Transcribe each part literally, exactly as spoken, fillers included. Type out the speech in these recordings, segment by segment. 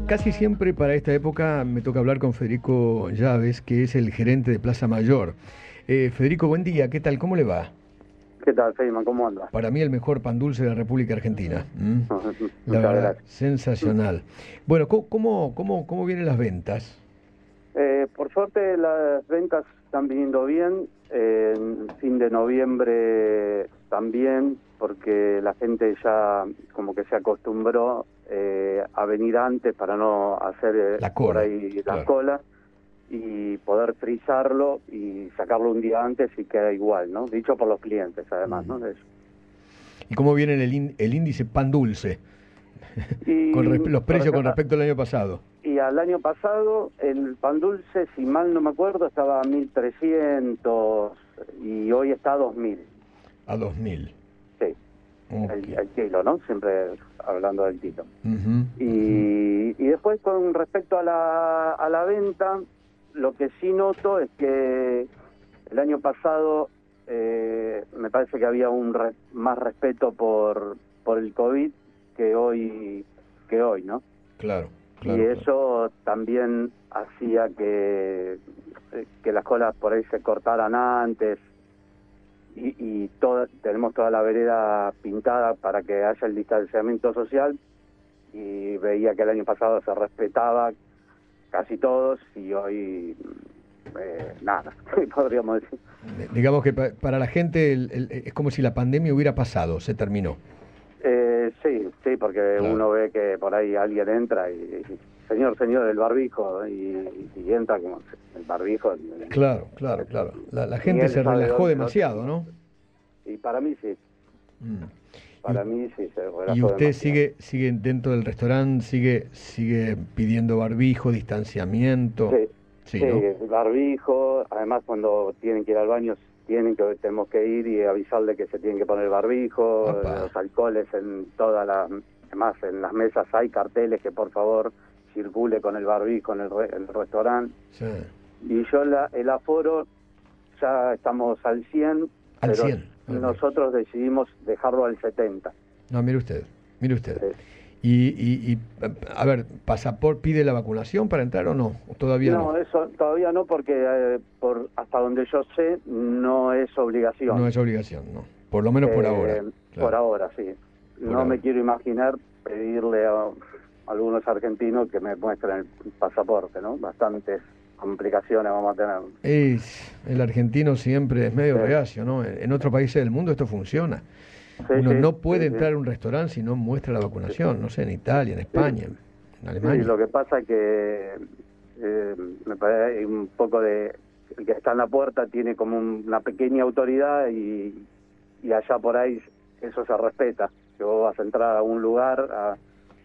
Casi siempre para esta época me toca hablar con Federico Llaves, que es el gerente de Plaza Mayor. Eh, Federico, buen día, ¿qué tal? ¿Cómo le va? ¿Qué tal, Feynman? ¿Cómo andas? Para mí el mejor pan dulce de la República Argentina. ¿Mm? La Muchas verdad, gracias. sensacional. Bueno, ¿cómo, cómo, cómo, cómo vienen las ventas? Eh, por suerte las ventas están viniendo bien. Eh, en fin de noviembre también, porque la gente ya como que se acostumbró eh, a venir antes para no hacer eh, La cola, por ahí la claro. cola y poder frizarlo y sacarlo un día antes y queda igual, ¿no? Dicho por los clientes, además, ¿no? Eso. ¿Y cómo viene el, ín- el índice pan dulce? Y, Con respe- los precios por con acá- respecto al año pasado. Y al año pasado el pan dulce, si mal no me acuerdo, estaba a mil trescientos y hoy está a dos mil. A dos mil. Sí, Ok. el, el kilo, ¿no? Siempre hablando del kilo. Ujú, Y, y después con respecto a la, a la venta, lo que sí noto es que el año pasado eh, me parece que había un re- más respeto por, por el COVID que hoy, que hoy, ¿no? Claro, claro. Y claro. eso también hacía que, que las colas por ahí se cortaran antes y, y todo, tenemos toda la vereda pintada para que haya el distanciamiento social y veía que el año pasado se respetaba casi todos y hoy eh, nada, podríamos decir. Digamos que pa- para la gente el- el- es como si la pandemia hubiera pasado, se terminó. Eh, sí, sí, porque Claro. uno ve que por ahí alguien entra y, y señor, señor, el barbijo, y, y entra como el barbijo. Claro, claro, claro. La, la Ni gente él se sabe relajó dónde lo demasiado, tengo. ¿no? Y para mí sí, Mm. para Y- mí sí se relajó ¿Y usted demasiado. sigue sigue dentro del restaurante, sigue sigue pidiendo barbijo, distanciamiento? Sí, Sí, sí, ¿no? el barbijo, además cuando tienen que ir al baño tienen que tenemos que ir y avisarle que se tienen que poner el barbijo, Apa. los alcoholes en todas las, además en las mesas hay carteles que por favor circule con el barbijo en el, re- en el restaurante. Sí. Y yo la, el aforo ya estamos al cien, Al pero cien, ok. nosotros decidimos dejarlo al setenta. No, mire usted, mire usted. Sí. Y, y, y, a ver, ¿pasaporte pide la vacunación para entrar o no? Todavía no. No, eso todavía no, porque eh, por hasta donde yo sé no es obligación. No es obligación, no. Por lo menos por Eh, ahora. Por Claro. ahora, sí. Por no ahora. me quiero imaginar pedirle a algunos argentinos que me muestren el pasaporte, ¿no? Bastantes complicaciones vamos a tener. Es, el argentino siempre es medio Sí. reacio, ¿no? En, en otros países del mundo esto funciona. Sí, Uno sí, no puede sí, entrar sí. a un restaurante si no muestra la vacunación, no sé, en Italia, en España, en Sí, Alemania. lo que pasa es que eh, me parece un poco de... El que está en la puerta tiene como un- una pequeña autoridad y, y allá por ahí eso se respeta. Que vos vas a entrar a un lugar a-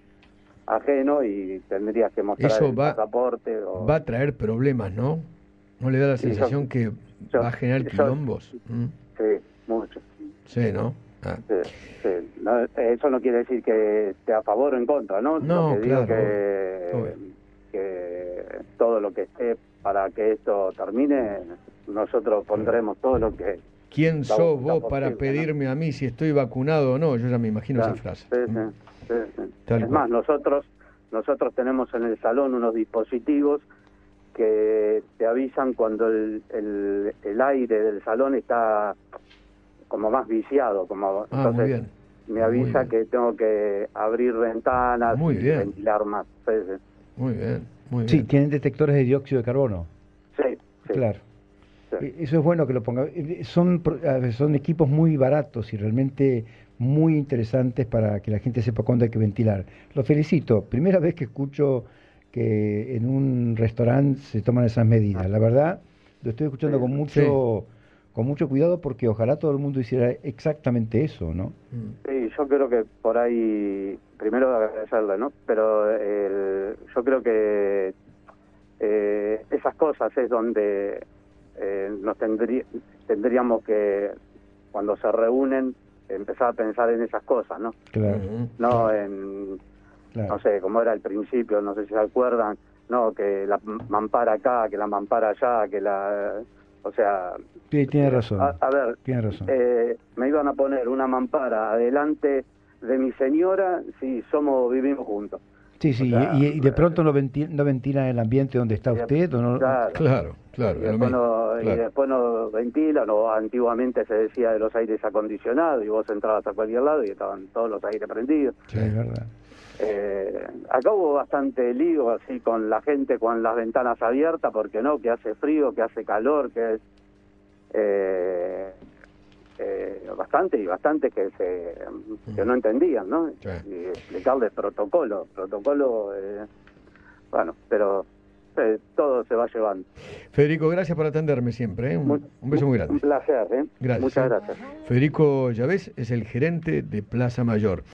ajeno y tendrías que mostrar Eso el va- pasaporte. O... Va a traer problemas, ¿no? ¿No le da la Sí, yo- sensación que yo- va a generar yo- quilombos? ¿Mm? Sí, mucho. Sí, ¿no? Ah. Sí, sí. No, eso no quiere decir que esté a favor o en contra, ¿no? No, lo que digo claro, que, obvio. que todo lo que esté para que esto termine, nosotros pondremos todo lo que... ¿Quién la sos voluntad vos para posible, ¿no? pedirme a mí si estoy vacunado o no? Yo ya me imagino Claro, esa frase. sí, ¿Mm? sí, sí, sí. Tal Es cual. más, nosotros nosotros tenemos en el salón unos dispositivos que te avisan cuando el, el, el aire del salón está como más viciado, como Ah, entonces muy bien. me avisa Muy bien. que tengo que abrir ventanas Muy y bien. ventilar más. Sí, sí, Muy bien, muy Sí, bien. tienen detectores de dióxido de carbono. sí, sí, Claro. sí. Eh, Eso es bueno que lo ponga. Eh, Son, pro- a ver, son equipos muy baratos y realmente muy interesantes para que la gente sepa cuándo hay que ventilar. Lo felicito. Primera vez que escucho que en un restaurante se toman esas medidas. La verdad, lo estoy escuchando Sí. con mucho, con mucho cuidado porque ojalá todo el mundo hiciera exactamente eso, ¿no? Mm. Sí, yo creo que por ahí, primero agradecerle, ¿no? Pero el- yo creo que eh, esas cosas es donde eh, nos tendrí- tendríamos que, cuando se reúnen, empezar a pensar en esas cosas, ¿no? Claro, Ujú. No en, claro. no sé, como era al principio, no sé si se acuerdan, no, que la mampara acá, que la mampara allá, que la... O sea... Sí, tiene razón. A, a ver, Tiene razón. eh, me iban a poner una mampara adelante de mi señora si somos vivimos juntos. Sí, sí, O sea, y, y de pronto no ventila, no ventila el ambiente donde está usted, ¿o no? Claro, Claro, claro. y lo después, mismo, no, y claro. después no ventilan, o antiguamente se decía de los aires acondicionados, y vos entrabas a cualquier lado y estaban todos los aires prendidos. Sí, es verdad. Eh, acá hubo bastante lío así con la gente con las ventanas abiertas, porque no, que hace frío, que hace calor, que es eh, eh, bastante y bastante que se que no entendían, ¿no? Sí. Y explicarles protocolo, protocolo, eh, bueno, pero eh, todo se va llevando. Federico, gracias por atenderme siempre, ¿eh? un, Muy- un beso muy grande. Un placer, ¿eh? Gracias. Muchas ¿eh? gracias. Federico Llavés es el gerente de Plaza Mayor.